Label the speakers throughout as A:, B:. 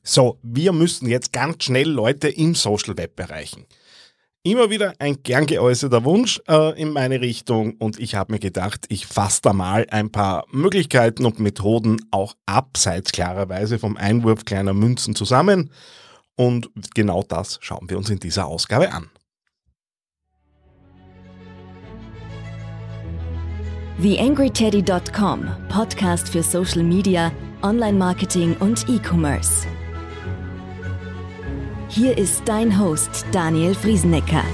A: So, wir müssen jetzt ganz schnell Leute im Social Web erreichen. Immer wieder ein gern geäußerter Wunsch in meine Richtung und ich habe mir gedacht, ich fasse da mal ein paar Möglichkeiten und Methoden auch abseits klarerweise vom Einwurf kleiner Münzen zusammen und genau das schauen wir uns in dieser Ausgabe an.
B: TheAngryTeddy.com, Podcast für Social Media, Online-Marketing und E-Commerce. Hier ist dein Host Daniel Friesenecker.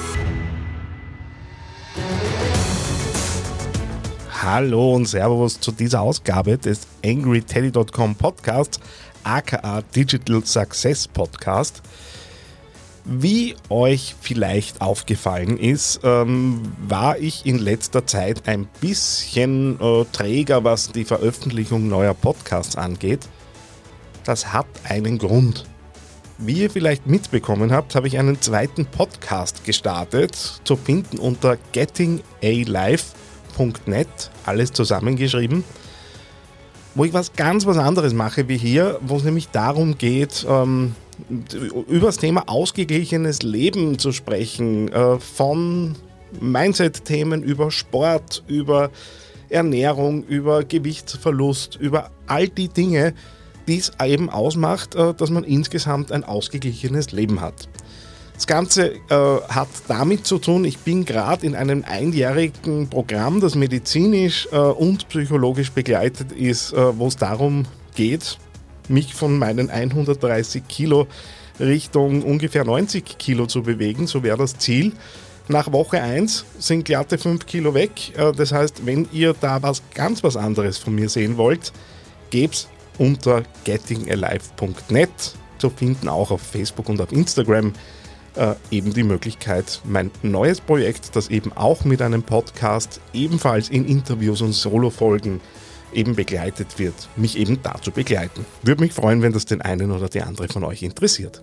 A: Hallo und Servus zu dieser Ausgabe des AngryTeddy.com Podcasts, aka Digital Success Podcast. Wie euch vielleicht aufgefallen ist, war ich in letzter Zeit ein bisschen träger, was die Veröffentlichung neuer Podcasts angeht. Das hat einen Grund. Wie ihr vielleicht mitbekommen habt, habe ich einen zweiten Podcast gestartet, zu finden unter gettingalife.net, alles zusammengeschrieben, wo ich was anderes mache wie hier, wo es nämlich darum geht, über das Thema ausgeglichenes Leben zu sprechen, von Mindset-Themen über Sport, über Ernährung, über Gewichtsverlust, über all die Dinge, die es eben ausmacht, dass man insgesamt ein ausgeglichenes Leben hat. Das Ganze hat damit zu tun, ich bin gerade in einem einjährigen Programm, das medizinisch und psychologisch begleitet ist, wo es darum geht, mich von meinen 130 Kilo Richtung ungefähr 90 Kilo zu bewegen, so wäre das Ziel. Nach Woche 1 sind glatte 5 Kilo weg, das heißt, wenn ihr da was anderes von mir sehen wollt, gebt's unter gettingalive.net zu finden, auch auf Facebook und auf Instagram, eben die Möglichkeit, mein neues Projekt, das eben auch mit einem Podcast, ebenfalls in Interviews und Solo-Folgen eben begleitet wird, mich eben da zu begleiten. Würde mich freuen, wenn das den einen oder die andere von euch interessiert.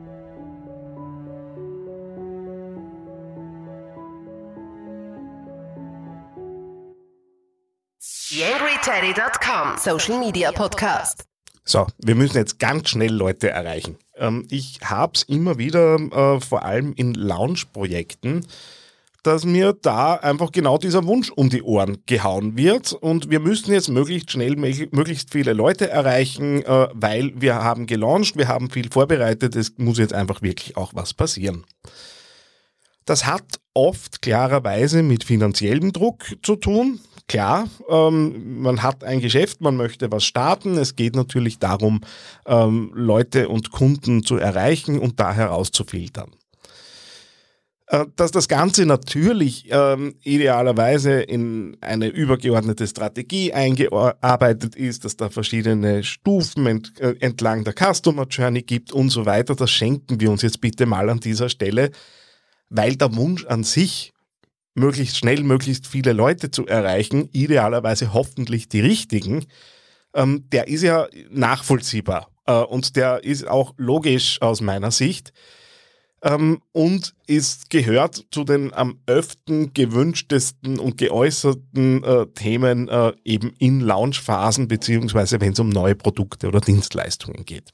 C: TheAngryTeddy.com Social Media Podcast.
A: So, wir müssen jetzt ganz schnell Leute erreichen. Ich habe es immer wieder, vor allem in Launch-Projekten, dass mir da einfach genau dieser Wunsch um die Ohren gehauen wird und wir müssen jetzt möglichst schnell möglichst viele Leute erreichen, weil wir haben gelauncht, wir haben viel vorbereitet, es muss jetzt einfach wirklich auch was passieren. Das hat oft klarerweise mit finanziellem Druck zu tun. Klar, man hat ein Geschäft, man möchte was starten. Es geht natürlich darum, Leute und Kunden zu erreichen und da herauszufiltern. Dass das Ganze natürlich idealerweise in eine übergeordnete Strategie eingearbeitet ist, dass da verschiedene Stufen entlang der Customer Journey gibt und so weiter, das schenken wir uns jetzt bitte mal an dieser Stelle, weil der Wunsch an sich, möglichst schnell, möglichst viele Leute zu erreichen, idealerweise hoffentlich die richtigen, der ist ja nachvollziehbar und der ist auch logisch aus meiner Sicht und gehört zu den am öften gewünschtesten und geäußerten Themen eben in Launchphasen beziehungsweise wenn es um neue Produkte oder Dienstleistungen geht.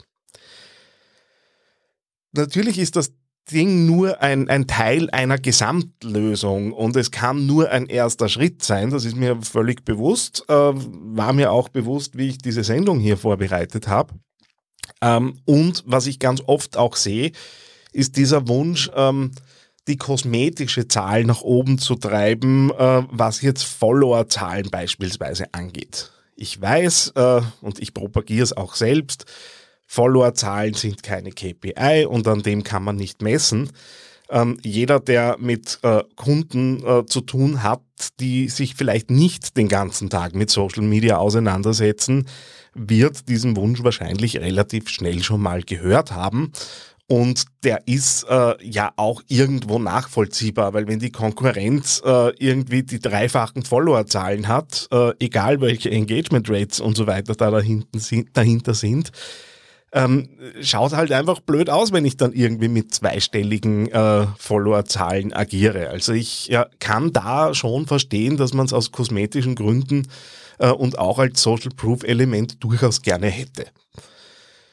A: Natürlich ist das Ding nur ein Teil einer Gesamtlösung und es kann nur ein erster Schritt sein, das ist mir völlig bewusst, war mir auch bewusst, wie ich diese Sendung hier vorbereitet habe. Und was ich ganz oft auch sehe, ist dieser Wunsch, die kosmetische Zahl nach oben zu treiben, was jetzt Followerzahlen beispielsweise angeht. Ich weiß, und ich propagiere es auch selbst, Followerzahlen sind keine KPI und an dem kann man nicht messen. Jeder, der mit Kunden zu tun hat, die sich vielleicht nicht den ganzen Tag mit Social Media auseinandersetzen, wird diesen Wunsch wahrscheinlich relativ schnell schon mal gehört haben. Und der ist ja auch irgendwo nachvollziehbar, weil wenn die Konkurrenz irgendwie die dreifachen Followerzahlen hat, egal welche Engagement Rates und so weiter da dahinter sind, schaut halt einfach blöd aus, wenn ich dann irgendwie mit zweistelligen Followerzahlen agiere. Also ich kann da schon verstehen, dass man es aus kosmetischen Gründen und auch als Social Proof Element durchaus gerne hätte.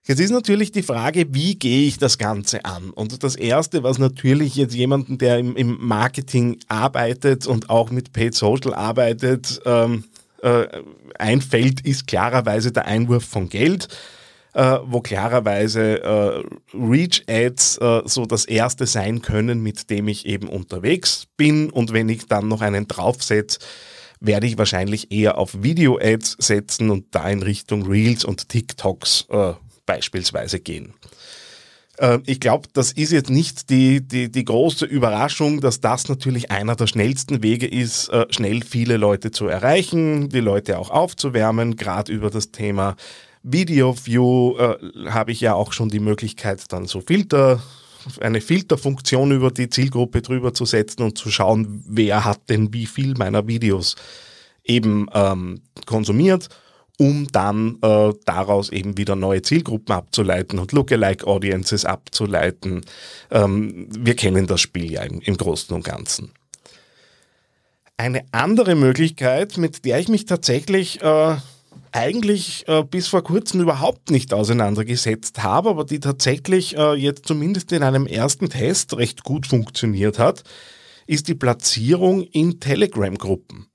A: Jetzt ist natürlich die Frage, wie gehe ich das Ganze an? Und das Erste, was natürlich jetzt jemanden, der im Marketing arbeitet und auch mit Paid Social arbeitet, einfällt, ist klarerweise der Einwurf von Geld, wo klarerweise Reach-Ads so das Erste sein können, mit dem ich eben unterwegs bin. Und wenn ich dann noch einen draufsetze, werde ich wahrscheinlich eher auf Video-Ads setzen und da in Richtung Reels und TikToks beispielsweise gehen. Ich glaube, das ist jetzt nicht die große Überraschung, dass das natürlich einer der schnellsten Wege ist, schnell viele Leute zu erreichen, die Leute auch aufzuwärmen. Gerade über das Thema Video View habe ich ja auch schon die Möglichkeit, dann so eine Filterfunktion über die Zielgruppe drüber zu setzen und zu schauen, wer hat denn wie viel meiner Videos eben konsumiert, um dann daraus eben wieder neue Zielgruppen abzuleiten und Lookalike-Audiences abzuleiten. Wir kennen das Spiel ja im Großen und Ganzen. Eine andere Möglichkeit, mit der ich mich tatsächlich eigentlich bis vor kurzem überhaupt nicht auseinandergesetzt habe, aber die tatsächlich jetzt zumindest in einem ersten Test recht gut funktioniert hat, ist die Platzierung in Telegram-Gruppen.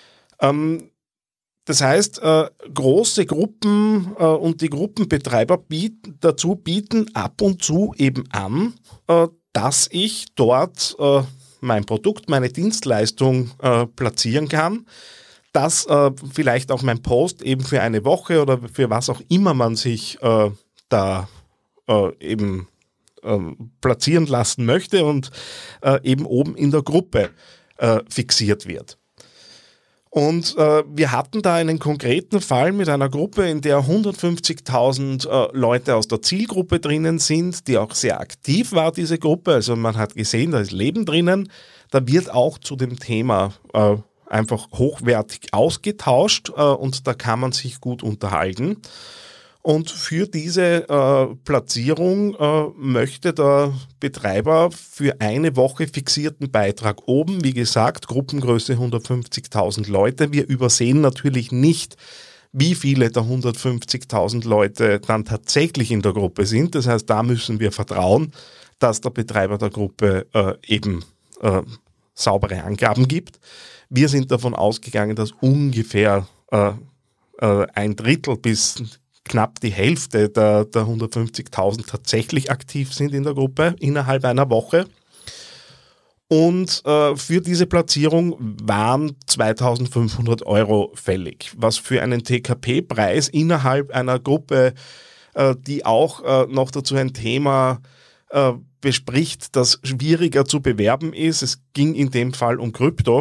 A: Das heißt, große Gruppen und die Gruppenbetreiber bieten ab und zu eben an, dass ich dort mein Produkt, meine Dienstleistung platzieren kann, dass vielleicht auch mein Post eben für eine Woche oder für was auch immer man sich da eben platzieren lassen möchte und eben oben in der Gruppe fixiert wird. Und wir hatten da einen konkreten Fall mit einer Gruppe, in der 150.000 Leute aus der Zielgruppe drinnen sind, die auch sehr aktiv war, diese Gruppe. Also man hat gesehen, da ist Leben drinnen. Da wird auch zu dem Thema einfach hochwertig ausgetauscht und da kann man sich gut unterhalten. Und für diese Platzierung möchte der Betreiber für eine Woche fixierten Beitrag oben, wie gesagt, Gruppengröße 150.000 Leute. Wir übersehen natürlich nicht, wie viele der 150.000 Leute dann tatsächlich in der Gruppe sind. Das heißt, da müssen wir vertrauen, dass der Betreiber der Gruppe eben saubere Angaben gibt. Wir sind davon ausgegangen, dass ungefähr ein Drittel bis knapp die Hälfte der 150.000 tatsächlich aktiv sind in der Gruppe innerhalb einer Woche. Und für diese Platzierung waren 2.500 € fällig, was für einen TKP-Preis innerhalb einer Gruppe, die auch noch dazu ein Thema bespricht, das schwieriger zu bewerben ist. Es ging in dem Fall um Krypto.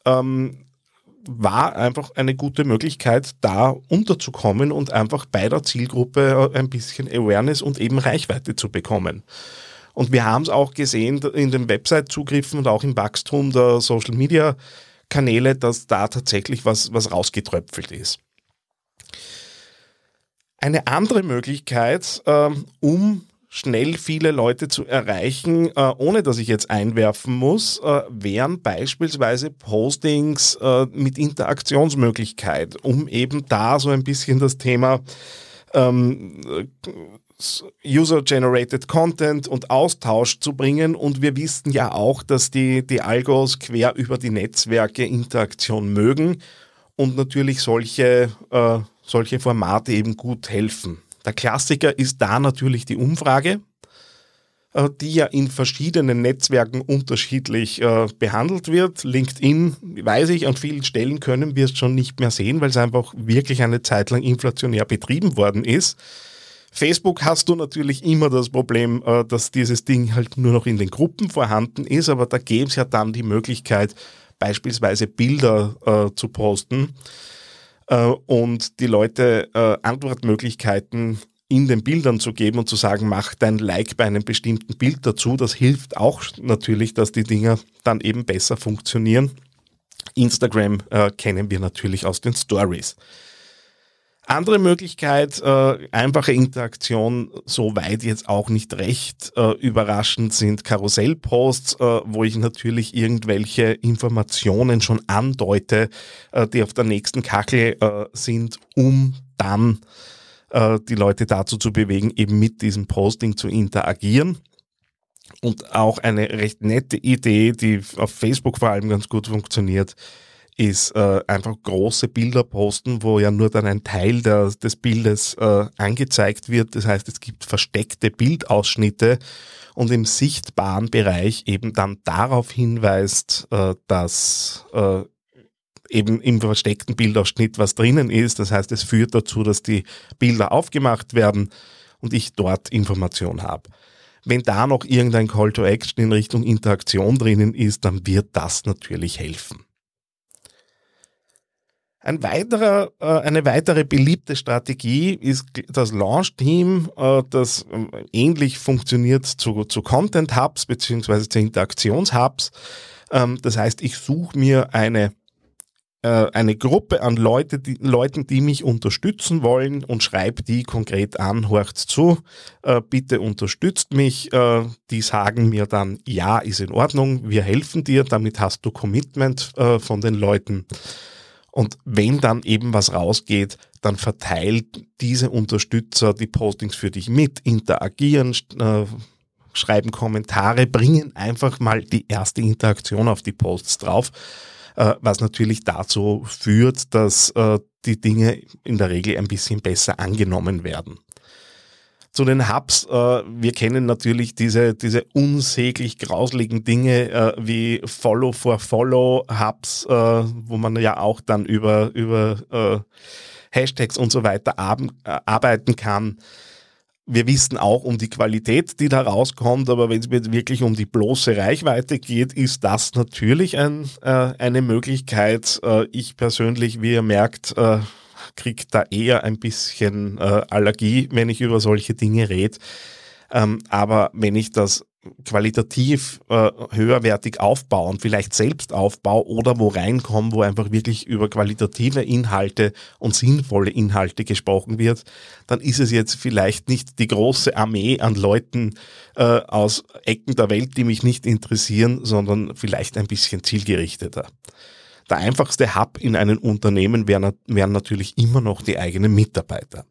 A: War einfach eine gute Möglichkeit, da unterzukommen und einfach bei der Zielgruppe ein bisschen Awareness und eben Reichweite zu bekommen. Und wir haben es auch gesehen in den Website-Zugriffen und auch im Wachstum der Social-Media-Kanäle, dass da tatsächlich was rausgetröpfelt ist. Eine andere Möglichkeit, um schnell viele Leute zu erreichen, ohne dass ich jetzt einwerfen muss, wären beispielsweise Postings mit Interaktionsmöglichkeit, um eben da so ein bisschen das Thema User-Generated Content und Austausch zu bringen. Und wir wissen ja auch, dass die Algos quer über die Netzwerke Interaktion mögen und natürlich solche Formate eben gut helfen. Der Klassiker ist da natürlich die Umfrage, die ja in verschiedenen Netzwerken unterschiedlich behandelt wird. LinkedIn, weiß ich, an vielen Stellen können wir es schon nicht mehr sehen, weil es einfach wirklich eine Zeit lang inflationär betrieben worden ist. Facebook hast du natürlich immer das Problem, dass dieses Ding halt nur noch in den Gruppen vorhanden ist, aber da gäbe es ja dann die Möglichkeit, beispielsweise Bilder zu posten. Und die Leute Antwortmöglichkeiten in den Bildern zu geben und zu sagen, mach dein Like bei einem bestimmten Bild dazu. Das hilft auch natürlich, dass die Dinger dann eben besser funktionieren. Instagram kennen wir natürlich aus den Stories. Andere Möglichkeit, einfache Interaktion, soweit jetzt auch nicht recht überraschend, sind Karussellposts, wo ich natürlich irgendwelche Informationen schon andeute, die auf der nächsten Kachel sind, um dann die Leute dazu zu bewegen, eben mit diesem Posting zu interagieren. Und auch eine recht nette Idee, die auf Facebook vor allem ganz gut funktioniert, ist einfach große Bilder posten, wo ja nur dann ein Teil des Bildes angezeigt wird. Das heißt, es gibt versteckte Bildausschnitte und im sichtbaren Bereich eben dann darauf hinweist, dass eben im versteckten Bildausschnitt was drinnen ist. Das heißt, es führt dazu, dass die Bilder aufgemacht werden und ich dort Information habe. Wenn da noch irgendein Call to Action in Richtung Interaktion drinnen ist, dann wird das natürlich helfen. Eine weitere beliebte Strategie ist das Launch-Team, das ähnlich funktioniert zu Content-Hubs bzw. zu Interaktions-Hubs. Das heißt, ich suche mir eine Gruppe an Leuten, die mich unterstützen wollen und schreibe die konkret an, horcht zu, bitte unterstützt mich. Die sagen mir dann, ja, ist in Ordnung, wir helfen dir, damit hast du Commitment von den Leuten. Und wenn dann eben was rausgeht, dann verteilt diese Unterstützer die Postings für dich mit, interagieren, schreiben Kommentare, bringen einfach mal die erste Interaktion auf die Posts drauf, was natürlich dazu führt, dass die Dinge in der Regel ein bisschen besser angenommen werden. Zu den Hubs, wir kennen natürlich diese unsäglich grausligen Dinge wie Follow-for-Follow-Hubs, wo man ja auch dann über Hashtags und so weiter arbeiten kann. Wir wissen auch um die Qualität, die da rauskommt, aber wenn es mir wirklich um die bloße Reichweite geht, ist das natürlich eine Möglichkeit. Ich persönlich, wie ihr merkt, kriege da eher ein bisschen Allergie, wenn ich über solche Dinge rede. Aber wenn ich das qualitativ höherwertig aufbaue und vielleicht selbst aufbaue oder wo reinkomme, wo einfach wirklich über qualitative Inhalte und sinnvolle Inhalte gesprochen wird, dann ist es jetzt vielleicht nicht die große Armee an Leuten aus Ecken der Welt, die mich nicht interessieren, sondern vielleicht ein bisschen zielgerichteter. Der einfachste Hub in einem Unternehmen wären natürlich immer noch die eigenen Mitarbeiter.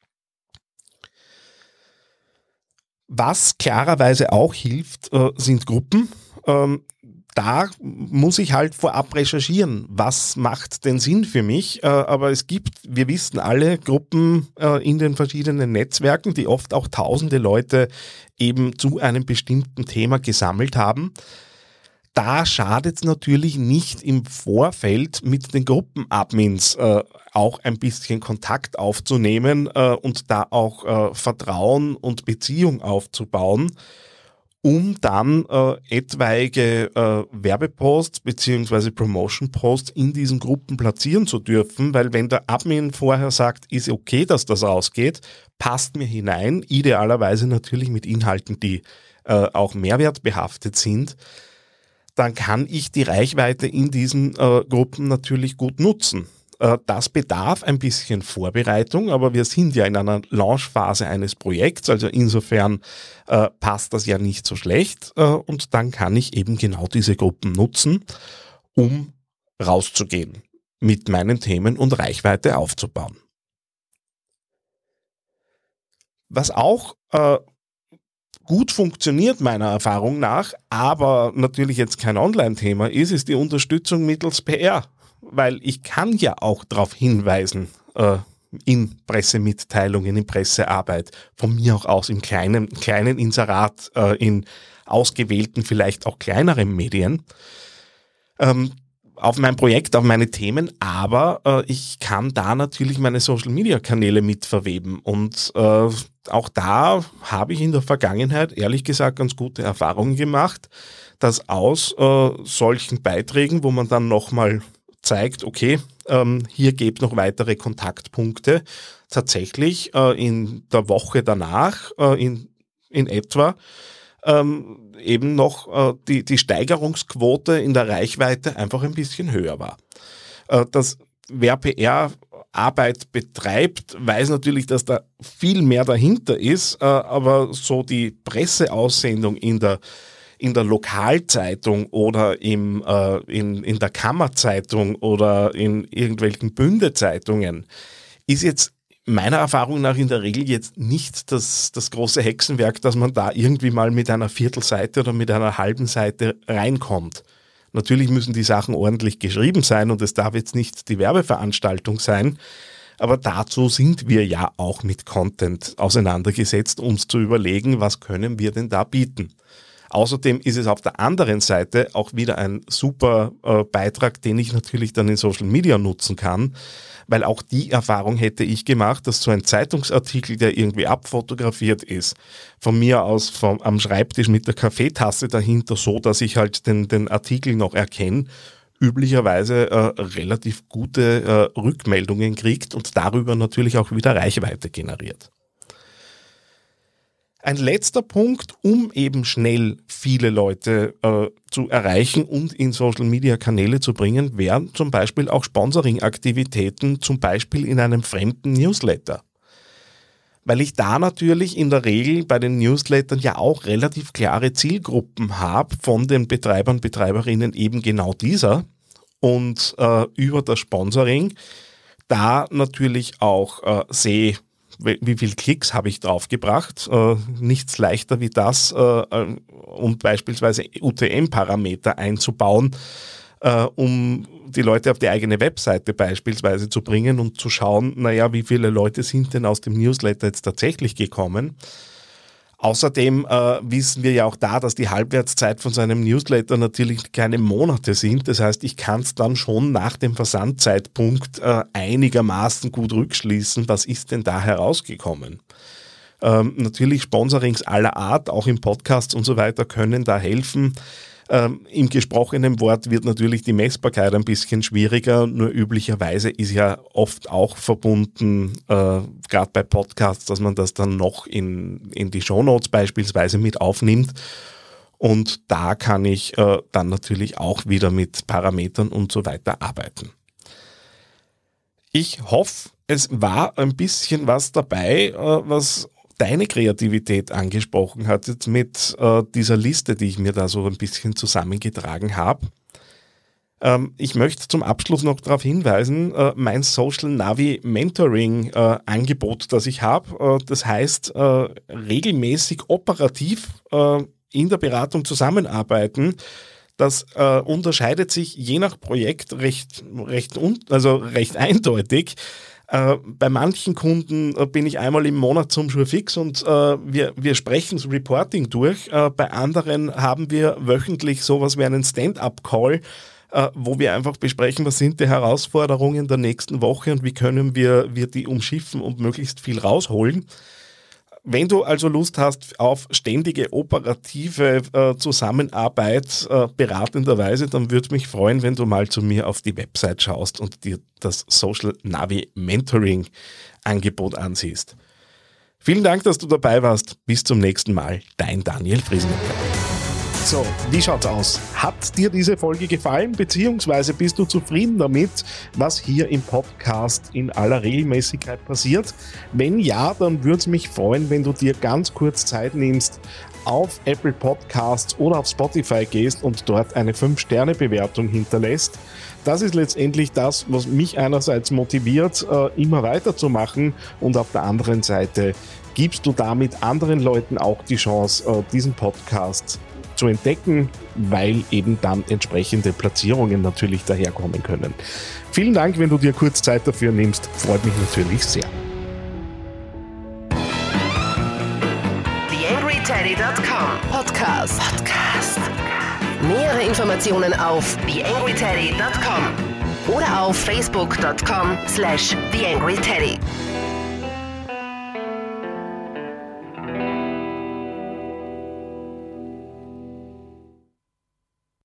A: Was klarerweise auch hilft, sind Gruppen. Da muss ich halt vorab recherchieren, was macht denn Sinn für mich. Aber wir wissen alle, Gruppen in den verschiedenen Netzwerken, die oft auch tausende Leute eben zu einem bestimmten Thema gesammelt haben. Da schadet es natürlich nicht im Vorfeld mit den Gruppenadmins auch ein bisschen Kontakt aufzunehmen und da auch Vertrauen und Beziehung aufzubauen, um dann etwaige Werbeposts bzw. Promotion-Posts in diesen Gruppen platzieren zu dürfen, weil wenn der Admin vorher sagt, ist okay, dass das rausgeht, passt mir hinein, idealerweise natürlich mit Inhalten, die auch mehrwertbehaftet sind, dann kann ich die Reichweite in diesen Gruppen natürlich gut nutzen. Das bedarf ein bisschen Vorbereitung, aber wir sind ja in einer Launchphase eines Projekts, also insofern passt das ja nicht so schlecht und dann kann ich eben genau diese Gruppen nutzen, um rauszugehen mit meinen Themen und Reichweite aufzubauen. Was auch gut funktioniert meiner Erfahrung nach, aber natürlich jetzt kein Online-Thema ist die Unterstützung mittels PR, weil ich kann ja auch darauf hinweisen in Pressemitteilungen, in Pressearbeit, von mir auch aus im kleinen Inserat, in ausgewählten, vielleicht auch kleineren Medien, auf mein Projekt, auf meine Themen, aber ich kann da natürlich meine Social-Media-Kanäle mit verweben und auch da habe ich in der Vergangenheit ehrlich gesagt ganz gute Erfahrungen gemacht, dass aus solchen Beiträgen, wo man dann nochmal zeigt, okay, hier gibt noch weitere Kontaktpunkte, tatsächlich in der Woche danach in etwa eben noch die Steigerungsquote in der Reichweite einfach ein bisschen höher war. Wer PR-Arbeit betreibt, weiß natürlich, dass da viel mehr dahinter ist, aber so die Presseaussendung in der Lokalzeitung oder in der Kammerzeitung oder in irgendwelchen Bündezeitungen ist jetzt meiner Erfahrung nach in der Regel jetzt nicht das große Hexenwerk, dass man da irgendwie mal mit einer Viertelseite oder mit einer halben Seite reinkommt. Natürlich müssen die Sachen ordentlich geschrieben sein und es darf jetzt nicht die Werbeveranstaltung sein, aber dazu sind wir ja auch mit Content auseinandergesetzt, uns zu überlegen, was können wir denn da bieten. Außerdem ist es auf der anderen Seite auch wieder ein super Beitrag, den ich natürlich dann in Social Media nutzen kann, weil auch die Erfahrung hätte ich gemacht, dass so ein Zeitungsartikel, der irgendwie abfotografiert ist, von mir aus am Schreibtisch mit der Kaffeetasse dahinter, so dass ich halt den Artikel noch erkenne, üblicherweise relativ gute Rückmeldungen kriegt und darüber natürlich auch wieder Reichweite generiert. Ein letzter Punkt, um eben schnell viele Leute zu erreichen und in Social-Media-Kanäle zu bringen, wären zum Beispiel auch Sponsoring-Aktivitäten, zum Beispiel in einem fremden Newsletter. Weil ich da natürlich in der Regel bei den Newslettern ja auch relativ klare Zielgruppen habe von den Betreibern, Betreiberinnen eben genau dieser und über das Sponsoring da natürlich auch sehe, wie viele Klicks habe ich draufgebracht? Nichts leichter wie das, um beispielsweise UTM-Parameter einzubauen, um die Leute auf die eigene Webseite beispielsweise zu bringen und zu schauen, naja, wie viele Leute sind denn aus dem Newsletter jetzt tatsächlich gekommen? Außerdem wissen wir ja auch da, dass die Halbwertszeit von so einem Newsletter natürlich keine Monate sind. Das heißt, ich kann es dann schon nach dem Versandzeitpunkt einigermaßen gut rückschließen, was ist denn da herausgekommen. Natürlich Sponsorings aller Art, auch im Podcast und so weiter, können da helfen. Im gesprochenen Wort wird natürlich die Messbarkeit ein bisschen schwieriger, nur üblicherweise ist ja oft auch verbunden, gerade bei Podcasts, dass man das dann noch in die Shownotes beispielsweise mit aufnimmt und da kann ich dann natürlich auch wieder mit Parametern und so weiter arbeiten. Ich hoffe, es war ein bisschen was dabei, was deine Kreativität angesprochen hat, jetzt mit dieser Liste, die ich mir da so ein bisschen zusammengetragen habe. Ich möchte zum Abschluss noch darauf hinweisen, mein Social Navi Mentoring Angebot, das ich habe, das heißt regelmäßig operativ in der Beratung zusammenarbeiten. Das unterscheidet sich je nach Projekt recht eindeutig. Bei manchen Kunden bin ich einmal im Monat zum Schurfix und wir sprechen das Reporting durch. Bei anderen haben wir wöchentlich sowas wie einen Stand-up-Call, wo wir einfach besprechen, was sind die Herausforderungen der nächsten Woche und wie können wir die umschiffen und möglichst viel rausholen. Wenn du also Lust hast auf ständige operative Zusammenarbeit beratenderweise, dann würde mich freuen, wenn du mal zu mir auf die Website schaust und dir das Social Navi Mentoring Angebot ansiehst. Vielen Dank, dass du dabei warst. Bis zum nächsten Mal. Dein Daniel Friesenecker. So, wie schaut's aus? Hat dir diese Folge gefallen, beziehungsweise bist du zufrieden damit, was hier im Podcast in aller Regelmäßigkeit passiert? Wenn ja, dann würde es mich freuen, wenn du dir ganz kurz Zeit nimmst, auf Apple Podcasts oder auf Spotify gehst und dort eine 5-Sterne-Bewertung hinterlässt. Das ist letztendlich das, was mich einerseits motiviert, immer weiterzumachen und auf der anderen Seite gibst du damit anderen Leuten auch die Chance, diesen Podcast zu entdecken, weil eben dann entsprechende Platzierungen natürlich daherkommen können. Vielen Dank, wenn du dir kurz Zeit dafür nimmst, freut mich natürlich sehr.
C: TheAngryTeddy.com Podcast. Nähere Informationen auf TheAngryTeddy.com oder auf Facebook.com/TheAngryTeddy.